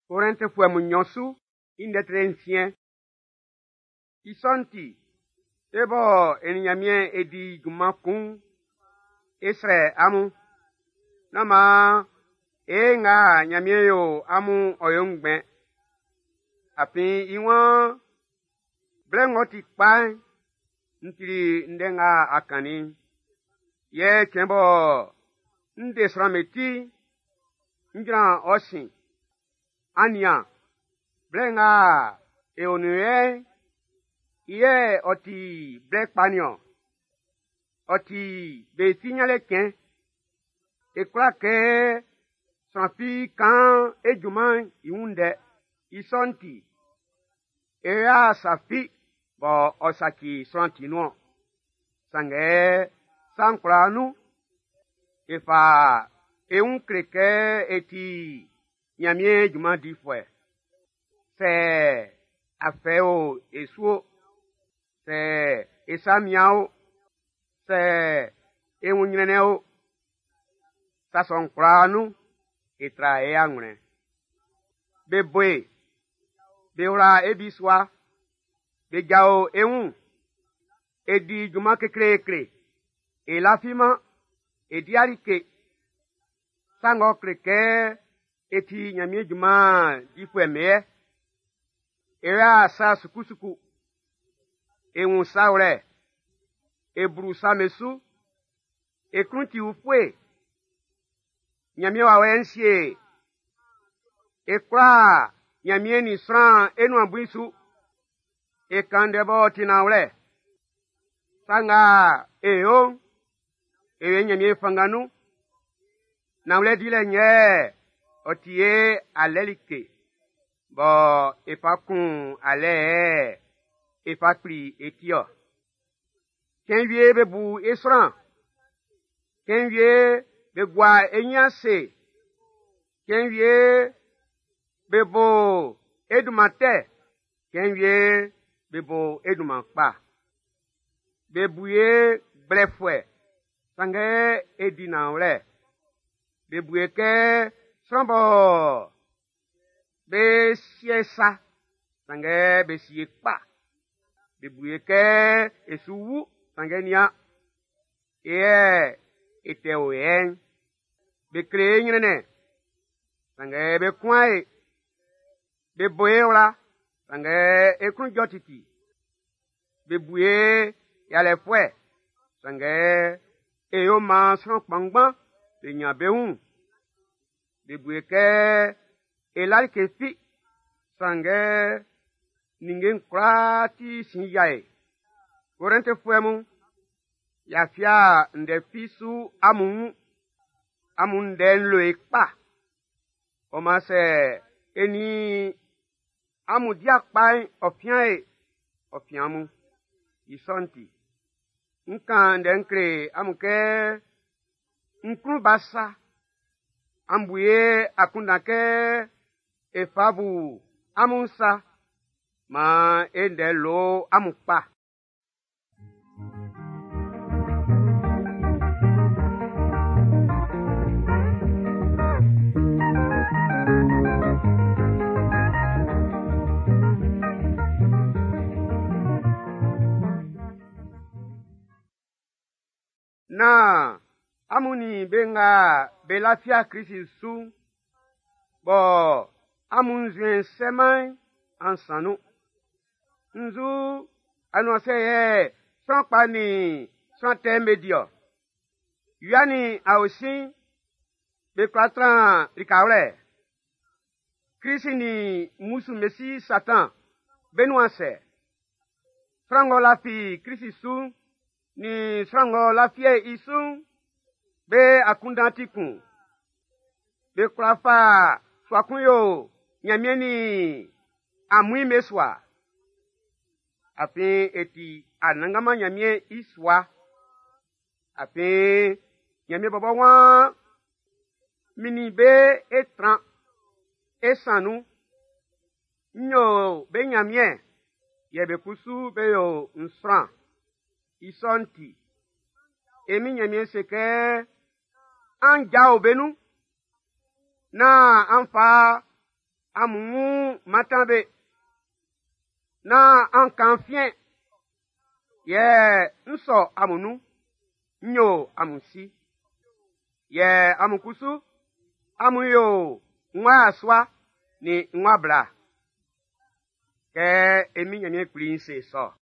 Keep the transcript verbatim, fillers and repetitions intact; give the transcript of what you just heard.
Korente fue munyosu indetrencien. Isonti. Ebo enyamien edi gumakun. Esre amu. Nama e nga nyamien yo amu oyongben. Api iwan blengoti kpai ntiri ndenga akani. Ye kembo ndesrameti njran osin. Anya blenga eonue ye oti blek panyo oti be signale ken e kwa ke sanfi kan ejuman iunde isonti eya safi bo osaki santino sange sankranu efa e un kreke eti nyamie juma di fwe se afeo esuo se esamiao se ewunyreneo sasonkranu etra e angre beboe beura ebiswa bejao eun edi juma kekre kre e lafima edi arike sango kreke eti nyamie juma difwe me era sa sukusuku eun saure ebru samesu ekrunti ufwe nyamie wa wensie ekra nyamie ni sran enu abuisu ekandebo tinaure sanga eyo ewe nyamie fanganu na ule dile nye otie alelike bo epakun ale epakri etio kenwie bebu esran kenwie begwa enyase kenwie bebo edumate kenwie bebo edumakpa bebuye blefwe sange edinaure bebuye Sambo be siesa sange be siekpa be bueke esuwu sange nia e ete oyen be kree nyene sange be kwai be boeola sange ekun jotiti be buye yale fwe sange eyo ma son pangban be nyabeun bebueke elal kefi sange ningen krati sinyae korente fuemu yafia ndefisu amun amun den lo ekpa o ma se eni amudia kpai ofian e ofiamu isonti nkan den kre amuke nkru basa ambuye akundake efabu amunsa ma endelo amukpa na amuni benga belafia krisi su bo amunzuen semai ansanu nzu anonseye sanpani sante medio yani ausi be kwatran rikaure krisi ni musu mesi satan benuanse frango lafi krisi su ni frango lafie isu be akundantikun be krafa swakunyo nyamieni amui meswa api eti anangama nyamie iswa api nyamie baba wan mini be etran esanu nyo be nyamie yebe kusu be yo nsran isonti emi nyamie seke anja obenu na anfa amu matambe na ankanfien ye nso amunu nyo amusi ye amukusu amuyo nwa aswa ni nwa bra ke emi nyame kuri nse so